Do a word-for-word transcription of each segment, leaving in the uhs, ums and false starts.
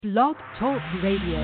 Blog Talk Radio.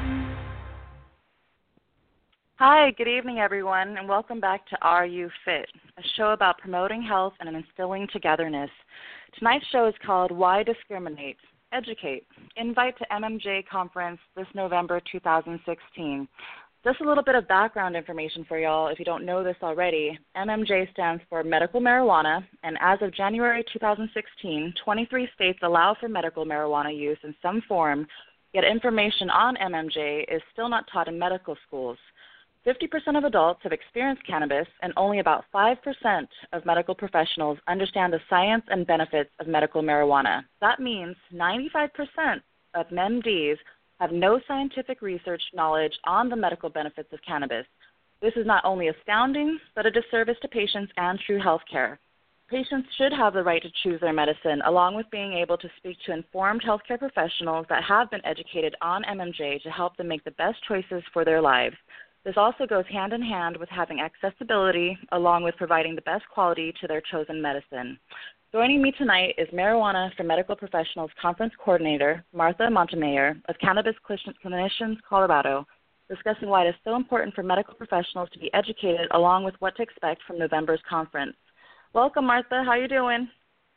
Hi, good evening, everyone, and welcome back to Are You Fit, a show about promoting health and instilling togetherness. Tonight's show is called Why Discriminate? Educate. Invite to M M J Conference this November two thousand sixteen. Just a little bit of background information for y'all if you don't know this already. M M J stands for Medical Marijuana, and as of January two thousand sixteen, twenty-three states allow for medical marijuana use in some form, yet information on M M J is still not taught in medical schools. fifty percent of adults have experienced cannabis, and only about five percent of medical professionals understand the science and benefits of medical marijuana. That means ninety-five percent of M M Ds have no scientific research knowledge on the medical benefits of cannabis. This is not only astounding, but a disservice to patients and true health care. Patients should have the right to choose their medicine, along with being able to speak to informed healthcare professionals that have been educated on M M J to help them make the best choices for their lives. This also goes hand in hand with having accessibility, along with providing the best quality to their chosen medicine. Joining me tonight is Marijuana for Medical Professionals Conference Coordinator, Martha Montemayor of Cannabis Clinicians Colorado, discussing why it is so important for medical professionals to be educated along with what to expect from November's conference. Welcome, Martha. How are you doing?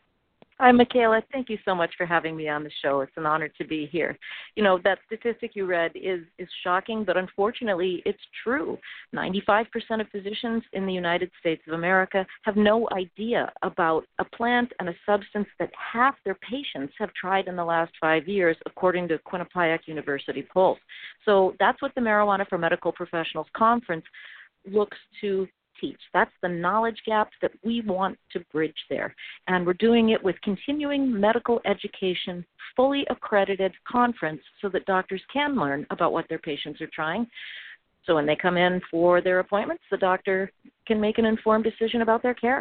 Hi, Michaela. Thank you so much for having me on the show. It's an honor to be here. You know, that statistic you read is, is shocking, but unfortunately it's true. ninety-five percent of physicians in the United States of America have no idea about a plant and a substance that half their patients have tried in the last five years, according to Quinnipiac University polls. So that's what the Marijuana for Medical Professionals Conference looks to teach. That's the knowledge gap that we want to bridge there. And we're doing it with continuing medical education, fully accredited conference so that doctors can learn about what their patients are trying. So when they come in for their appointments, the doctor can make an informed decision about their care.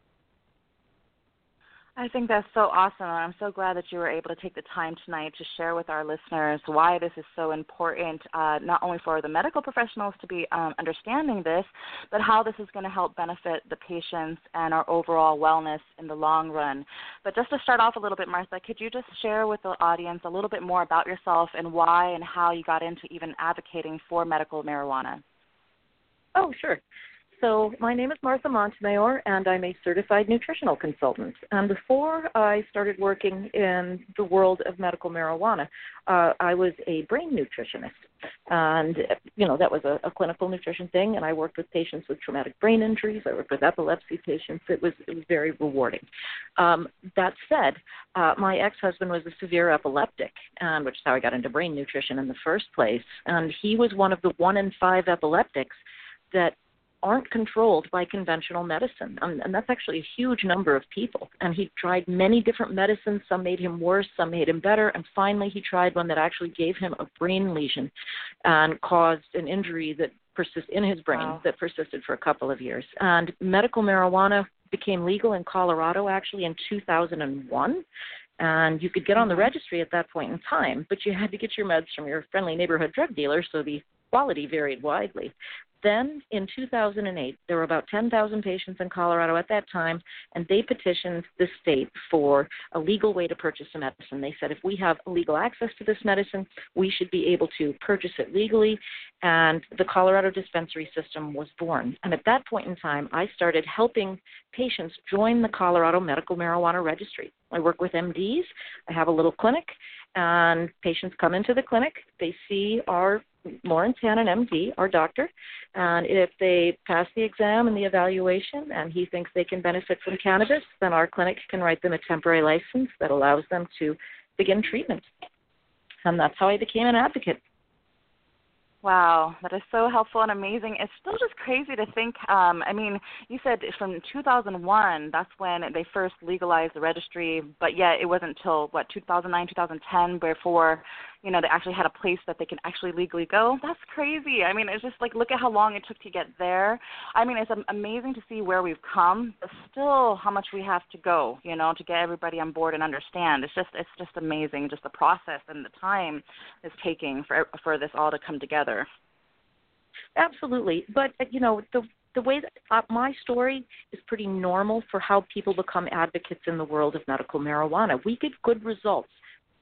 I think that's so awesome, and I'm so glad that you were able to take the time tonight to share with our listeners why this is so important, uh, not only for the medical professionals to be um, understanding this, but how this is going to help benefit the patients and our overall wellness in the long run. But just to start off a little bit, Martha, could you just share with the audience a little bit more about yourself and why and how you got into even advocating for medical marijuana? Oh, sure. So my name is Martha Montemayor, and I'm a certified nutritional consultant. And before I started working in the world of medical marijuana, uh, I was a brain nutritionist. And, you know, that was a, a clinical nutrition thing, and I worked with patients with traumatic brain injuries. I worked with epilepsy patients. It was, it was very rewarding. Um, that said, uh, my ex-husband was a severe epileptic, and, which is how I got into brain nutrition in the first place. And he was one of the one in five epileptics that aren't controlled by conventional medicine. Um, and that's actually a huge number of people. And he tried many different medicines. Some made him worse, some made him better. And finally, he tried one that actually gave him a brain lesion and caused an injury that persisted in his brain wow. that persisted for a couple of years. And medical marijuana became legal in Colorado actually in two thousand one. And you could get on the registry at that point in time, but you had to get your meds from your friendly neighborhood drug dealer, so the quality varied widely. Then, in two thousand eight, there were about ten thousand patients in Colorado at that time, and they petitioned the state for a legal way to purchase the medicine. They said if we have legal access to this medicine, we should be able to purchase it legally, and the Colorado dispensary system was born. And at that point in time, I started helping patients join the Colorado Medical Marijuana Registry. I work with M Ds. I have a little clinic, and patients come into the clinic. They see our Lawrence Hannon, M D, our doctor, and if they pass the exam and the evaluation and he thinks they can benefit from cannabis, then our clinic can write them a temporary license that allows them to begin treatment. And that's how I became an advocate. Wow, that is so helpful and amazing. It's still just crazy to think, um, I mean, you said from two thousand one, that's when they first legalized the registry, but yet it wasn't until, what, two thousand nine, two thousand ten before, you know, they actually had a place that they can actually legally go. That's crazy. I mean, it's just like, look at how long it took to get there. I mean, it's amazing to see where we've come, but still how much we have to go, you know, to get everybody on board and understand. It's just, it's just amazing, just the process and the time it's taking for for this all to come together. Absolutely. But, you know, the the way that uh, my story is pretty normal for how people become advocates in the world of medical marijuana. We get good results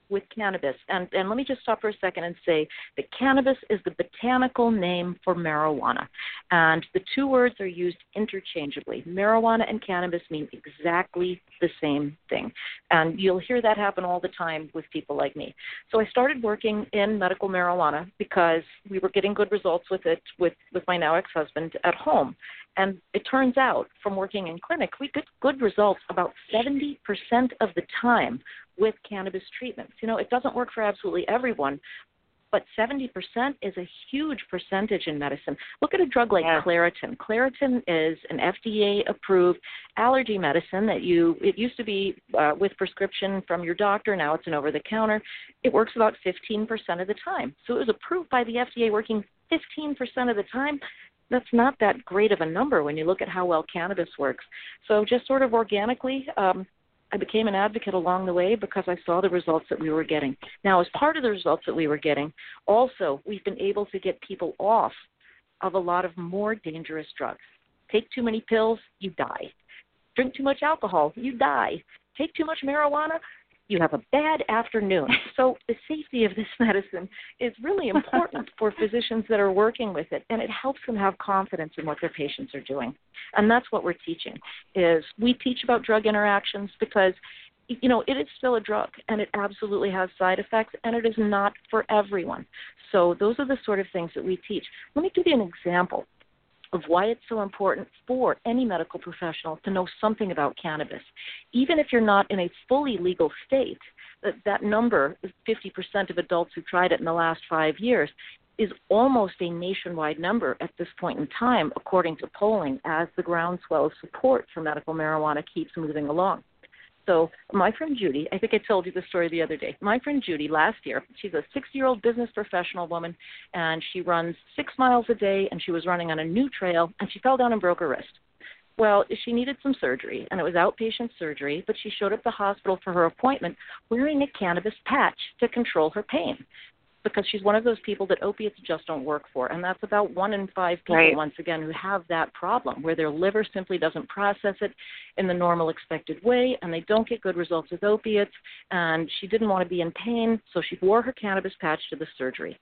with cannabis. And, and let me just stop for a second and say that cannabis is the botanical name for marijuana. And the two words are used interchangeably. Marijuana and cannabis mean exactly the same thing. And you'll hear that happen all the time with people like me. So I started working in medical marijuana because we were getting good results with it with, with my now ex-husband at home. And it turns out from working in clinic, we get good results about seventy percent of the time with cannabis treatments. You know, it doesn't work for absolutely everyone, but seventy percent is a huge percentage in medicine. Look at a drug like yes. Claritin. Claritin is an F D A-approved allergy medicine that you, it used to be uh, with prescription from your doctor. Now it's an over-the-counter. It works about fifteen percent of the time. So it was approved by the F D A working fifteen percent of the time. That's not that great of a number when you look at how well cannabis works. So just sort of organically, um, I became an advocate along the way because I saw the results that we were getting. Now, as part of the results that we were getting, also we've been able to get people off of a lot of more dangerous drugs. Take too many pills, you die. Drink too much alcohol, you die. Take too much marijuana, you have a bad afternoon. So the safety of this medicine is really important for physicians that are working with it, and it helps them have confidence in what their patients are doing. And that's what we're teaching, is we teach about drug interactions because, you know, it is still a drug, and it absolutely has side effects, and it is not for everyone. So those are the sort of things that we teach. Let me give you an example of why it's so important for any medical professional to know something about cannabis. Even if you're not in a fully legal state, that, that number, fifty percent of adults who tried it in the last five years, is almost a nationwide number at this point in time, according to polling, as the groundswell of support for medical marijuana keeps moving along. So my friend Judy, I think I told you the story the other day. My friend Judy, last year, she's a sixty-year-old business professional woman, and she runs six miles a day, and she was running on a new trail, and she fell down and broke her wrist. Well, she needed some surgery, and it was outpatient surgery, but she showed up at the hospital for her appointment wearing a cannabis patch to control her pain, because she's one of those people that opiates just don't work for. And that's about one in five people, right. once again, who have that problem, where their liver simply doesn't process it in the normal expected way, and they don't get good results with opiates. And she didn't want to be in pain, so she wore her cannabis patch to the surgery.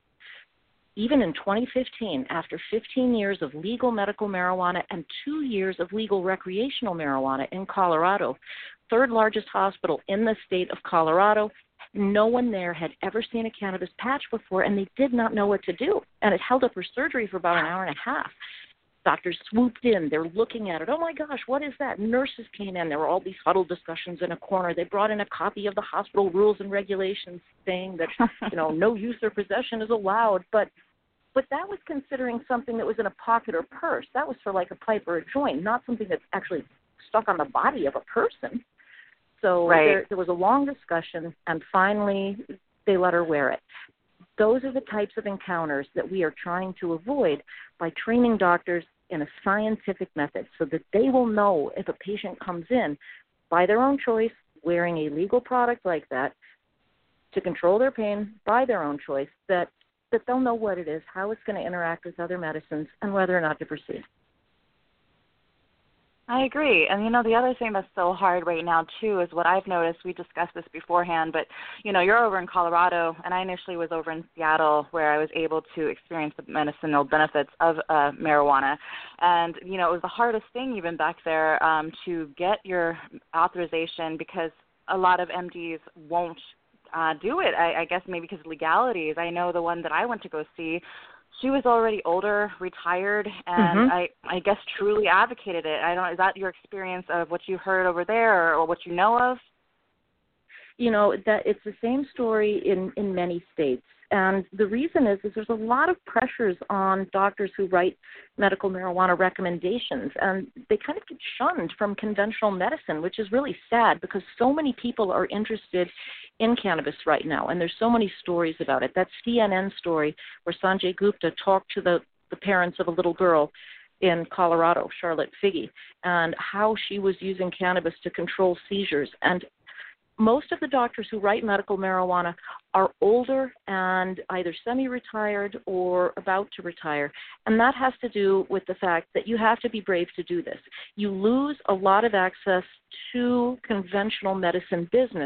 Even in twenty fifteen, after fifteen years of legal medical marijuana and two years of legal recreational marijuana in Colorado, third largest hospital in the state of Colorado, no one there had ever seen a cannabis patch before, and they did not know what to do. And it held up her surgery for about an hour and a half. Doctors swooped in. They're looking at it. Oh, my gosh, what is that? Nurses came in. There were all these huddled discussions in a corner. They brought in a copy of the hospital rules and regulations saying that, you know, no use or possession is allowed. But but that was considering something that was in a pocket or purse. That was for like a pipe or a joint, not something that's actually stuck on the body of a person. So right. there, there was a long discussion, and finally they let her wear it. Those are the types of encounters that we are trying to avoid by training doctors in a scientific method so that they will know if a patient comes in by their own choice wearing a legal product like that to control their pain by their own choice, that, that they'll know what it is, how it's going to interact with other medicines, and whether or not to proceed. I agree. And, you know, the other thing that's so hard right now, too, is what I've noticed. We discussed this beforehand, but, you know, you're over in Colorado, and I initially was over in Seattle where I was able to experience the medicinal benefits of uh, marijuana. And, you know, it was the hardest thing even back there um, to get your authorization because a lot of M Ds won't uh, do it, I, I guess maybe because of legalities. I know the one that I went to go see, she was already older, retired, and mm-hmm. I, I guess truly advocated it. I don't. Is that your experience of what you heard over there, or, or what you know of? You know, that it's the same story in, in many states. And the reason is, is there's a lot of pressures on doctors who write medical marijuana recommendations, and they kind of get shunned from conventional medicine, which is really sad because so many people are interested in cannabis right now, and there's so many stories about it. That C N N story where Sanjay Gupta talked to the, the parents of a little girl in Colorado, Charlotte Figge, and how she was using cannabis to control seizures. And most of the doctors who write medical marijuana are older and either semi-retired or about to retire. And that has to do with the fact that you have to be brave to do this. You lose a lot of access to conventional medicine business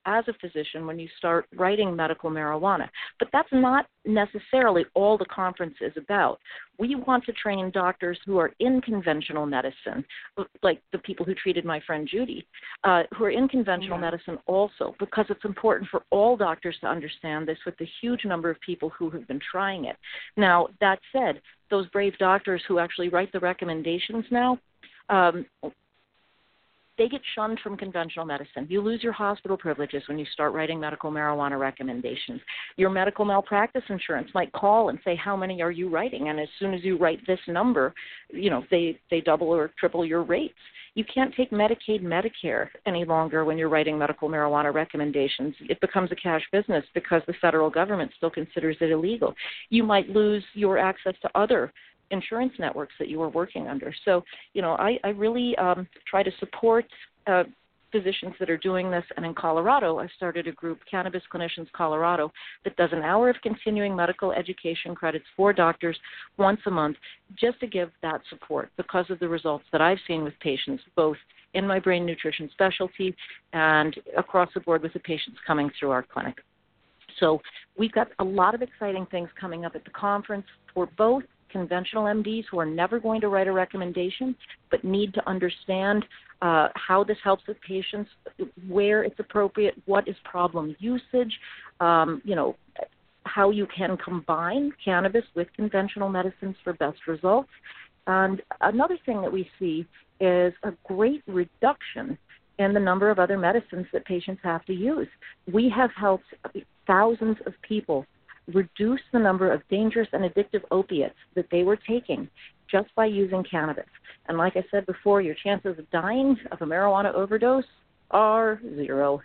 as a physician when you start writing medical marijuana. But that's not necessarily all the conference is about. We want to train doctors who are in conventional medicine, like the people who treated my friend Judy, uh, who are in conventional mm-hmm. medicine also, because it's important for all doctors to understand this with the huge number of people who have been trying it. Now, that said, those brave doctors who actually write the recommendations now, um, they get shunned from conventional medicine. You lose your hospital privileges when you start writing medical marijuana recommendations. Your medical malpractice insurance might call and say, how many are you writing? And as soon as you write this number, you know, they, they double or triple your rates. You can't take Medicaid, Medicare any longer when you're writing medical marijuana recommendations. It becomes a cash business because the federal government still considers it illegal. You might lose your access to other insurance networks that you are working under. So, you know, I, I really um, try to support uh, physicians that are doing this. And in Colorado, I started a group, Cannabis Clinicians Colorado, that does an hour of continuing medical education credits for doctors once a month just to give that support because of the results that I've seen with patients, both in my brain nutrition specialty and across the board with the patients coming through our clinic. So we've got a lot of exciting things coming up at the conference for both conventional M Ds who are never going to write a recommendation but need to understand uh, how this helps with patients, where it's appropriate, what is problem usage, um, you know, how you can combine cannabis with conventional medicines for best results. And another thing that we see is a great reduction in the number of other medicines that patients have to use. We have helped thousands of people reduce the number of dangerous and addictive opiates that they were taking just by using cannabis. And like I said before, your chances of dying of a marijuana overdose are zero.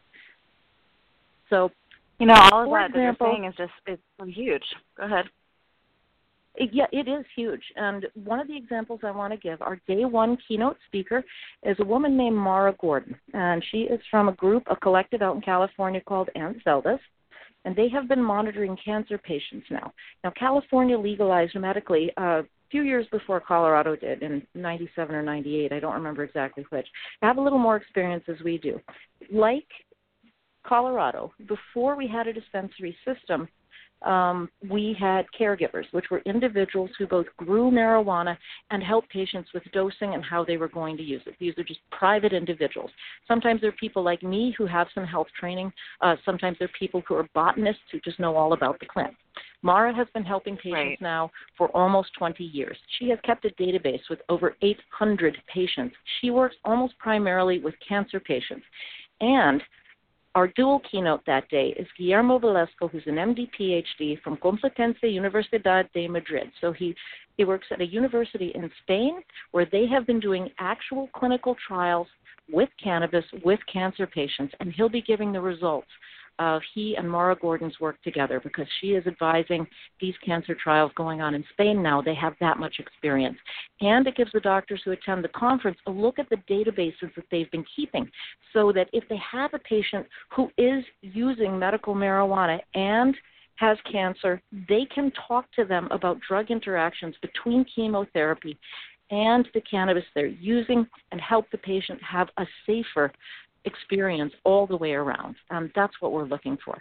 So, you know, all of that example, that you're saying is just it's huge. Go ahead. It, yeah, it is huge. And one of the examples I want to give, our day one keynote speaker is a woman named Mara Gordon. And she is from a group, a collective out in California called Aunt Zelda's. And they have been monitoring cancer patients now. Now, California legalized medically uh, a few years before Colorado did, in ninety-seven or ninety-eight. I don't remember exactly which. They have a little more experience as we do. Like Colorado, before we had a dispensary system, um, we had caregivers, which were individuals who both grew marijuana and helped patients with dosing and how they were going to use it. These are just private individuals. Sometimes they're people like me who have some health training. Uh, sometimes they're people who are botanists who just know all about the plant. Mara has been helping patients right. now for almost twenty years. She has kept a database with over eight hundred patients. She works almost primarily with cancer patients. And our dual keynote that day is Guillermo Velasco, who's an M D, P H D from Complutense Universidad de Madrid. So he, he works at a university in Spain where they have been doing actual clinical trials with cannabis with cancer patients, and he'll be giving the results of he and Mara Gordon's work together because she is advising these cancer trials going on in Spain now. They have that much experience. And it gives the doctors who attend the conference a look at the databases that they've been keeping so that if they have a patient who is using medical marijuana and has cancer, they can talk to them about drug interactions between chemotherapy and the cannabis they're using and help the patient have a safer experience all the way around. Um, that's what we're looking for.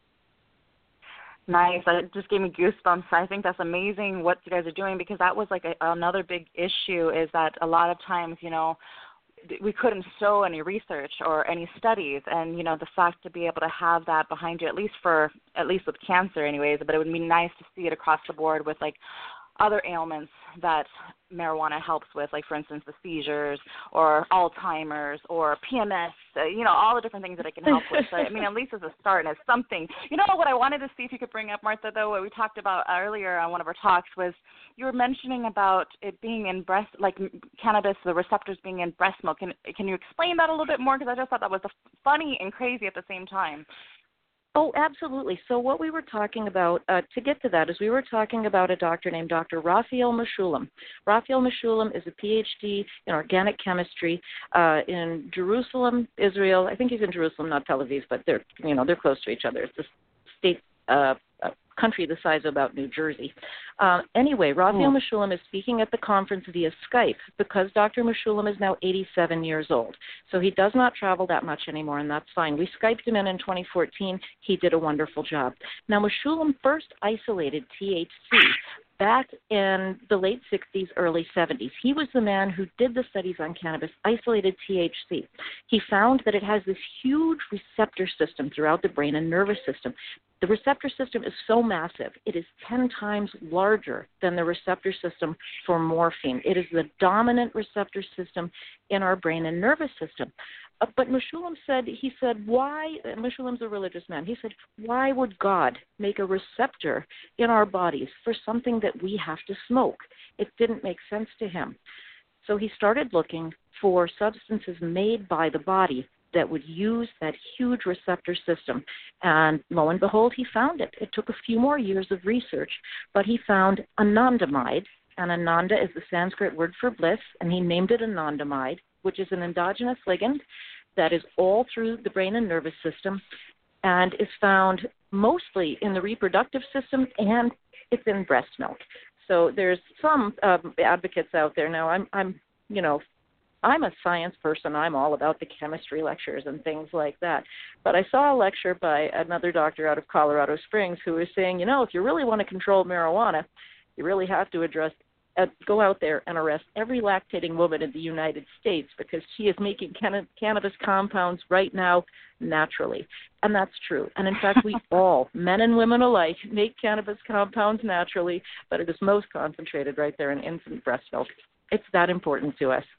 Nice. It just gave me goosebumps. I think that's amazing what you guys are doing because that was like a, another big issue is that a lot of times, you know, we couldn't show any research or any studies, and you know the fact to be able to have that behind you, at least for at least with cancer, anyways. But it would be nice to see it across the board with like other ailments that marijuana helps with, like, for instance, the seizures or Alzheimer's or P M S, uh, you know, all the different things that it can help with. So, I mean, at least as a start and as something. You know what I wanted to see if you could bring up, Martha, though, what we talked about earlier on one of our talks was you were mentioning about it being in breast, like cannabis, the receptors being in breast milk. Can, can you explain that a little bit more? Because I just thought that was funny and crazy at the same time. Oh, absolutely. So what we were talking about, uh, to get to that, is we were talking about a doctor named Doctor Raphael Mechoulam. Raphael Mechoulam is a P H D in organic chemistry uh, in Jerusalem, Israel. I think he's in Jerusalem, not Tel Aviv, but they're, you know, they're close to each other. It's a state uh, a country the size of about New Jersey. Uh, anyway, Raphael Mm. Mechoulam is speaking at the conference via Skype because Doctor Mechoulam is now eighty-seven years old. So he does not travel that much anymore, and that's fine. We Skyped him in in twenty fourteen. He did a wonderful job. Now, Mechoulam first isolated T H C back in the late sixties, early seventies. He was the man who did the studies on cannabis, isolated T H C. He found that it has this huge receptor system throughout the brain and nervous system. The receptor system is so massive, it is ten times larger than the receptor system for morphine. It is the dominant receptor system in our brain and nervous system. Uh, but Mechoulam said, he said, why, Mechoulam's a religious man, he said, why would God make a receptor in our bodies for something that we have to smoke? It didn't make sense to him. So he started looking for substances made by the body that would use that huge receptor system. And lo and behold, he found it. It took a few more years of research, but he found anandamide, and ananda is the Sanskrit word for bliss, and he named it anandamide, which is an endogenous ligand that is all through the brain and nervous system and is found mostly in the reproductive system, and it's in breast milk. So there's some um, advocates out there now. I'm, I'm, you know, I'm a science person. I'm all about the chemistry lectures and things like that. But I saw a lecture by another doctor out of Colorado Springs who was saying, you know, if you really want to control marijuana, you really have to address, uh, go out there and arrest every lactating woman in the United States because she is making can- cannabis compounds right now naturally. And that's true. And in fact, we all, men and women alike, make cannabis compounds naturally, but it is most concentrated right there in infant breast milk. It's that important to us.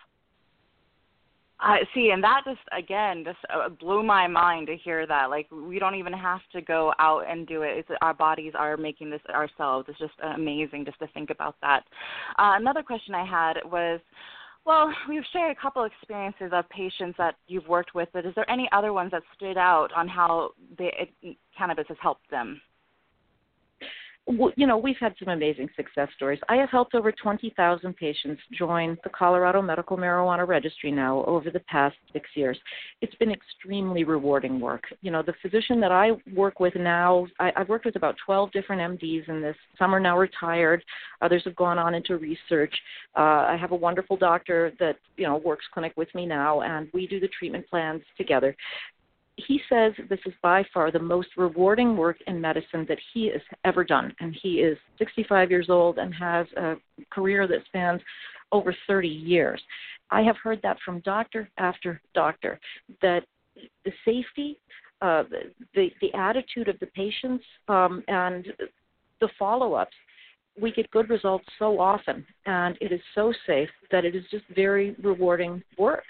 I see, and that just, again, just uh, blew my mind to hear that. Like, we don't even have to go out and do it. It's, our bodies are making this ourselves. It's just amazing just to think about that. Uh, another question I had was, well, we've shared a couple experiences of patients that you've worked with, but is there any other ones that stood out on how they, it, cannabis has helped them? You know, we've had some amazing success stories. I have helped over twenty thousand patients join the Colorado Medical Marijuana Registry now over the past six years. It's been extremely rewarding work. You know, the physician that I work with now, I, I've worked with about twelve different M Ds in this. Some are now retired. Others have gone on into research. Uh, I have a wonderful doctor that, you know, works clinic with me now, and we do the treatment plans together. He says this is by far the most rewarding work in medicine that he has ever done. And he is sixty-five years old and has a career that spans over thirty years. I have heard that from doctor after doctor, that the safety, uh, the, the attitude of the patients, um, and the follow-ups, we get good results so often. And it is so safe that it is just very rewarding work.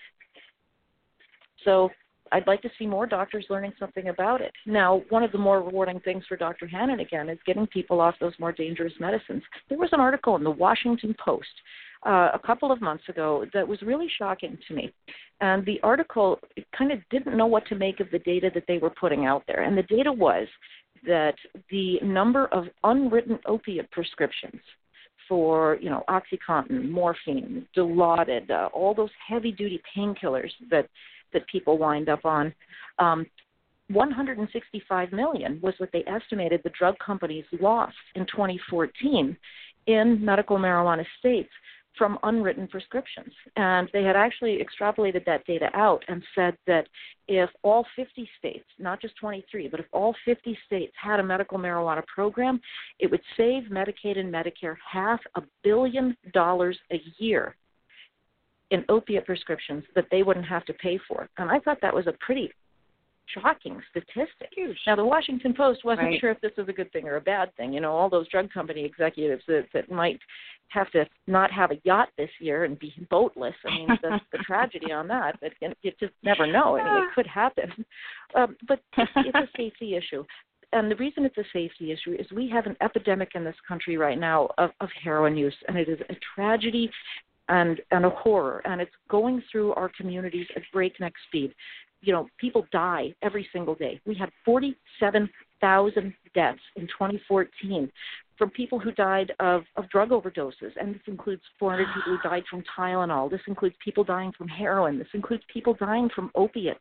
So I'd like to see more doctors learning something about it. Now, one of the more rewarding things for Doctor Hannon, again, is getting people off those more dangerous medicines. There was an article in the Washington Post uh, a couple of months ago that was really shocking to me. And the article kind of didn't know what to make of the data that they were putting out there. And the data was that the number of unwritten opiate prescriptions for, you know, OxyContin, morphine, Dilaudid, uh, all those heavy-duty painkillers that that people wind up on, um, one hundred sixty-five million was what they estimated the drug companies lost in twenty fourteen in medical marijuana states from unwritten prescriptions. And they had actually extrapolated that data out and said that if all fifty states, not just twenty-three, but if all fifty states had a medical marijuana program, it would save Medicaid and Medicare half a billion dollars a year in opiate prescriptions that they wouldn't have to pay for. And I thought that was a pretty shocking statistic. Huge. Now, the Washington Post wasn't right. sure if this was a good thing or a bad thing. You know, all those drug company executives that, that might have to not have a yacht this year and be boatless. I mean, that's the tragedy on that. But you just never know. I mean, it could happen. Um, but it's, it's a safety issue. And the reason it's a safety issue is we have an epidemic in this country right now of, of heroin use, and it is a tragedy and, and a horror, and it's going through our communities at breakneck speed. You know, people die every single day. We had forty-seven thousand deaths in twenty fourteen from people who died of, of drug overdoses, and this includes four hundred people who died from Tylenol. This includes people dying from heroin. This includes people dying from opiates.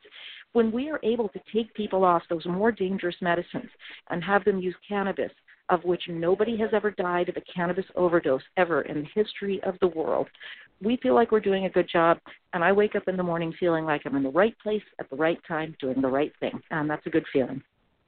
When we are able to take people off those more dangerous medicines and have them use cannabis, of which nobody has ever died of a cannabis overdose ever in the history of the world, we feel like we're doing a good job, and I wake up in the morning feeling like I'm in the right place at the right time doing the right thing, and that's a good feeling.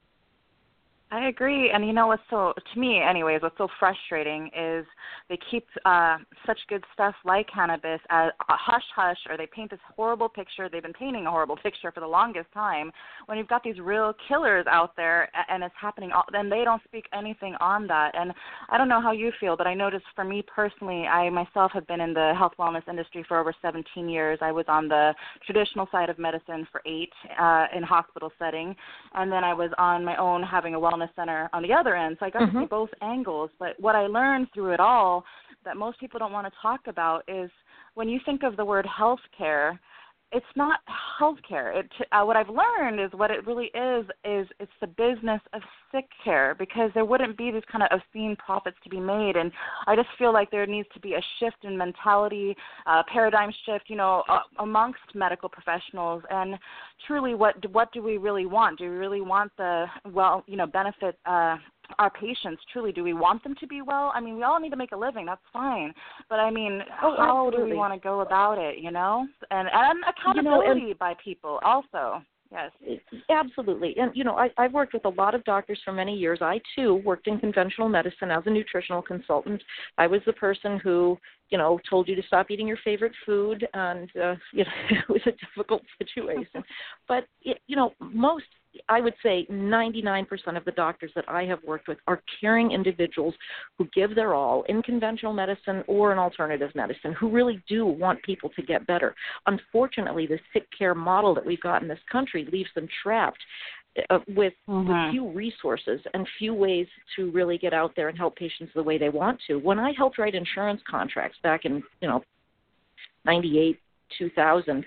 I agree, and you know what's so, to me anyways, what's so frustrating is they keep uh, such good stuff like cannabis as a hush-hush, or they paint this horrible picture. They've been painting a horrible picture for the longest time. When you've got these real killers out there and it's happening, all, then they don't speak anything on that. And I don't know how you feel, but I noticed for me personally, I myself have been in the health wellness industry for over seventeen years. I was on the traditional side of medicine for eight uh, in hospital setting, and then I was on my own having a wellness center on the other end, so I got mm-hmm. to see both angles. But what I learned through it all that most people don't want to talk about is when you think of the word healthcare, it's not healthcare. It, uh, what I've learned is what it really is, is it's the business of sick care, because there wouldn't be these kind of obscene profits to be made. And I just feel like there needs to be a shift in mentality, uh, paradigm shift, you know, uh, amongst medical professionals. And truly, what what do we really want? Do we really want the, well, you know, benefit uh our patients? Truly, do we want them to be well? I mean, we all need to make a living. That's fine. But, I mean, oh, how absolutely. do we want to go about it, you know? And, and accountability you know, and, by people also. Yes. Absolutely. And, you know, I, I've worked with a lot of doctors for many years. I, too, worked in conventional medicine as a nutritional consultant. I was the person who, you know, told you to stop eating your favorite food, and, uh, you know, it was a difficult situation. But, it, you know, most, I would say ninety-nine percent of the doctors that I have worked with are caring individuals who give their all in conventional medicine or in alternative medicine, who really do want people to get better. Unfortunately, the sick care model that we've got in this country leaves them trapped uh, with, mm-hmm. with few resources and few ways to really get out there and help patients the way they want to. When I helped write insurance contracts back in, you know, ninety-eight, two thousand,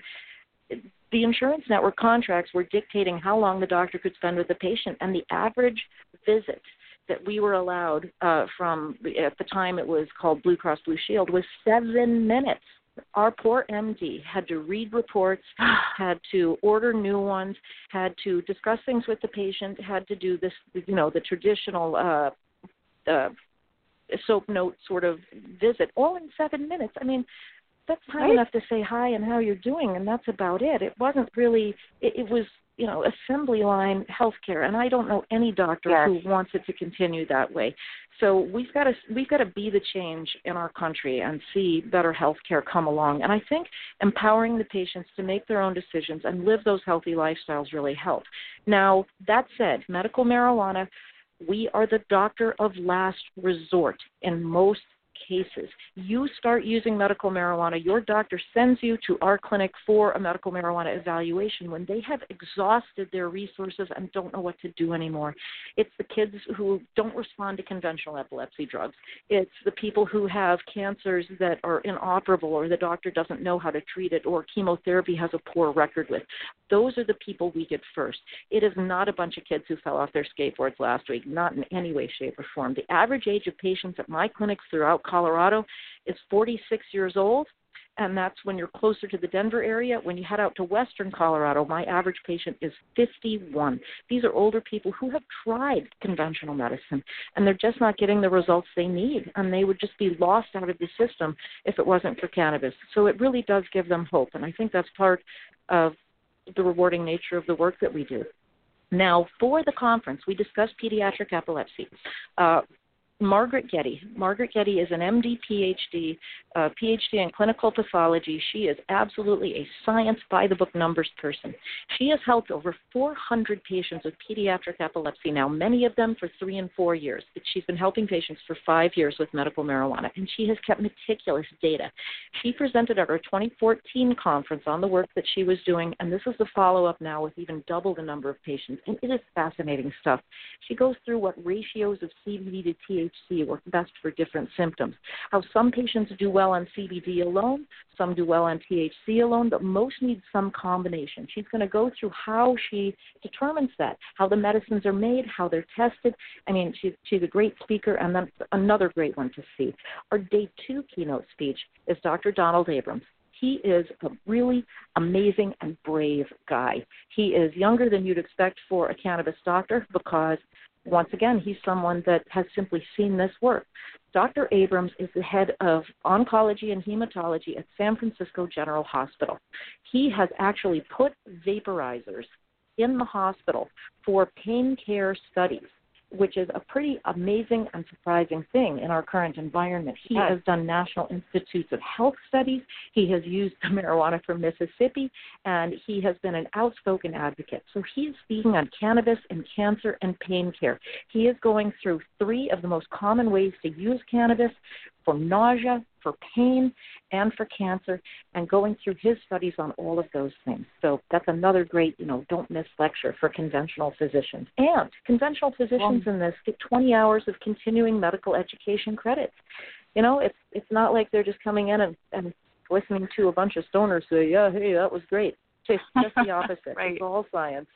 the insurance network contracts were dictating how long the doctor could spend with the patient, and the average visit that we were allowed uh, from, at the time it was called Blue Cross Blue Shield, was seven minutes. Our poor M D had to read reports, had to order new ones, had to discuss things with the patient, had to do this, you know, the traditional uh, uh, soap note sort of visit, all in seven minutes. I mean, that's time right. enough to say hi and how you're doing, and that's about it. It wasn't really, it, it was, you know, assembly line healthcare, and I don't know any doctor yes. who wants it to continue that way. So we've got to we've got to be the change in our country and see better healthcare come along. And I think empowering the patients to make their own decisions and live those healthy lifestyles really help. Now, that said, medical marijuana, we are the doctor of last resort in most cases. You start using medical marijuana, your doctor sends you to our clinic for a medical marijuana evaluation when they have exhausted their resources and don't know what to do anymore. It's the kids who don't respond to conventional epilepsy drugs. It's the people who have cancers that are inoperable, or the doctor doesn't know how to treat it, or chemotherapy has a poor record with. Those are the people we get first. It is not a bunch of kids who fell off their skateboards last week, not in any way, shape, or form. The average age of patients at my clinics throughout Colorado is forty-six years old, and that's when you're closer to the Denver area. When you head out to western Colorado, my average patient is fifty-one. These are older people who have tried conventional medicine, and they're just not getting the results they need, and they would just be lost out of the system if it wasn't for cannabis. So it really does give them hope, and I think that's part of the rewarding nature of the work that we do. Now, for the conference, we discussed pediatric epilepsy. Uh, Margaret Getty. Margaret Getty is an M D, P H D, uh, P H D in clinical pathology. She is absolutely a science by-the-book numbers person. She has helped over four hundred patients with pediatric epilepsy now, many of them for three and four years. But she's been helping patients for five years with medical marijuana, and she has kept meticulous data. She presented at our twenty fourteen conference on the work that she was doing, and this is the follow-up now with even double the number of patients, and it is fascinating stuff. She goes through what ratios of C B D to T H C work best for different symptoms, how some patients do well on C B D alone, some do well on T H C alone, but most need some combination. She's going to go through how she determines that, how the medicines are made, how they're tested. I mean, she's, she's a great speaker, and then another great one to see. Our day two keynote speech is Doctor Donald Abrams. He is a really amazing and brave guy. He is younger than you'd expect for a cannabis doctor because, once again, he's someone that has simply seen this work. Doctor Abrams is the head of oncology and hematology at San Francisco General Hospital. He has actually put vaporizers in the hospital for pain care studies, which is a pretty amazing and surprising thing in our current environment. He yes. has done National Institutes of Health studies. He has used marijuana from Mississippi, and he has been an outspoken advocate. So he is speaking on cannabis and cancer and pain care. He is going through three of the most common ways to use cannabis for nausea, for pain, and for cancer, and going through his studies on all of those things. So that's another great, you know, don't miss lecture for conventional physicians. And conventional physicians well, in this get twenty hours of continuing medical education credits. You know, it's it's not like they're just coming in and, and listening to a bunch of stoners say, yeah, hey, that was great. It's just the opposite. Right. It's all science.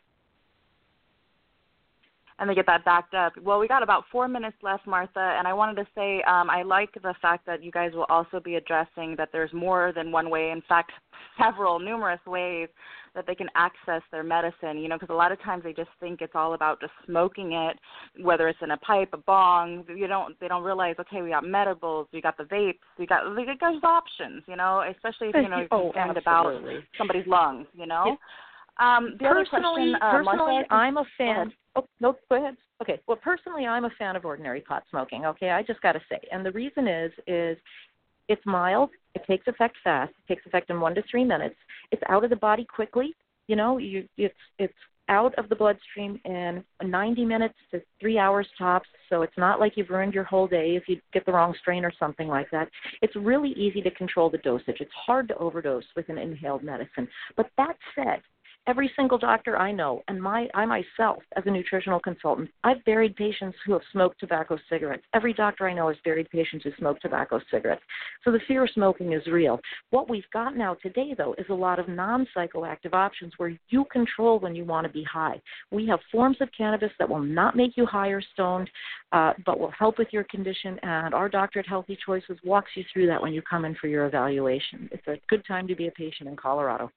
And they get that backed up. Well, we got about four minutes left, Martha, and I wanted to say um, I like the fact that you guys will also be addressing that there's more than one way, in fact, several, numerous ways that they can access their medicine, you know, because a lot of times they just think it's all about just smoking it, whether it's in a pipe, a bong. You don't, they don't realize, okay, we got medibles, we got the vapes, we got, there's options, you know, especially if, you know, you're oh, concerned absolutely. about somebody's lungs, you know. Yeah. Um, the personally, other question, uh, personally, Martha, I'm a fan. Oh, no, go ahead. Okay. Well, personally, I'm a fan of ordinary pot smoking. Okay, I just got to say, and the reason is, is it's mild. It takes effect fast. It takes effect in one to three minutes. It's out of the body quickly. You know, you it's it's out of the bloodstream in ninety minutes to three hours tops. So it's not like you've ruined your whole day if you get the wrong strain or something like that. It's really easy to control the dosage. It's hard to overdose with an inhaled medicine. But that said, every single doctor I know, and my I myself, as a nutritional consultant, I've buried patients who have smoked tobacco cigarettes. Every doctor I know has buried patients who smoke tobacco cigarettes. So the fear of smoking is real. What we've got now today, though, is a lot of non-psychoactive options where you control when you want to be high. We have forms of cannabis that will not make you high or stoned, uh, but will help with your condition, and our doctor at Healthy Choices walks you through that when you come in for your evaluation. It's a good time to be a patient in Colorado.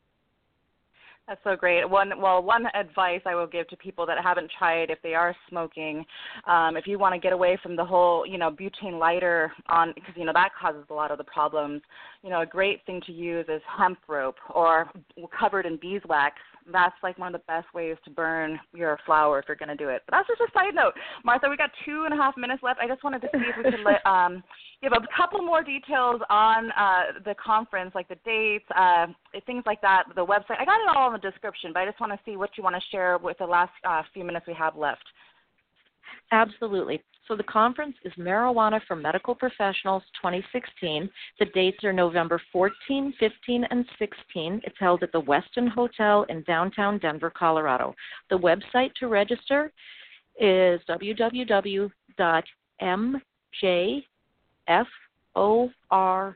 That's so great. One, well, one advice I will give to people that haven't tried if they are smoking, um, if you want to get away from the whole, you know, butane lighter on, because, you know, that causes a lot of the problems, you know, a great thing to use is hemp rope or covered in beeswax. That's like one of the best ways to burn your flower if you're going to do it. But that's just a side note. Martha, we got two and a half minutes left. I just wanted to see if we could let, um, give a couple more details on uh, the conference, like the dates, uh, things like that, the website. I got it all in the description, but I just want to see what you want to share with the last uh, few minutes we have left. Absolutely. So the conference is Marijuana for Medical Professionals twenty sixteen. The dates are November fourteenth, fifteenth, and sixteenth. It's held at the Westin Hotel in downtown Denver, Colorado. The website to register is w w w dot m j form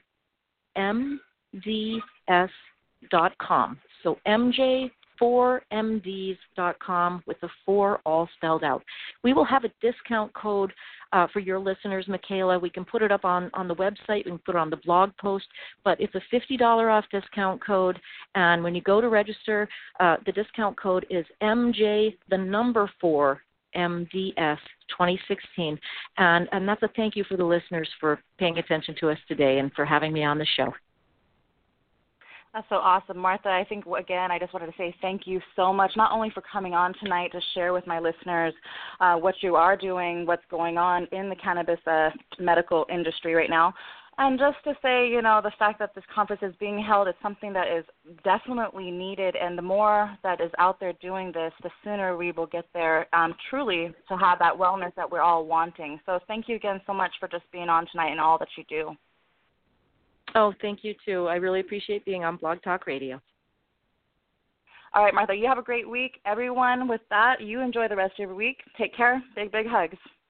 d s dot com. So M J four M Ds dot com with the four all spelled out. We will have a discount code uh, for your listeners, Michaela. We can put it up on, on the website. We can put it on the blog post. But it's a fifty dollars off discount code. And when you go to register, uh, the discount code is M J, the number four, M D S twenty sixteen. And, and that's a thank you for the listeners for paying attention to us today and for having me on the show. That's so awesome. Martha, I think, again, I just wanted to say thank you so much, not only for coming on tonight to share with my listeners uh, what you are doing, what's going on in the cannabis uh, medical industry right now, and just to say, you know, the fact that this conference is being held is something that is definitely needed, and the more that is out there doing this, the sooner we will get there um, truly to have that wellness that we're all wanting. So thank you again so much for just being on tonight and all that you do. Oh, thank you, too. I really appreciate being on Blog Talk Radio. All right, Martha, you have a great week. Everyone, with that, you enjoy the rest of your week. Take care. Big, big hugs.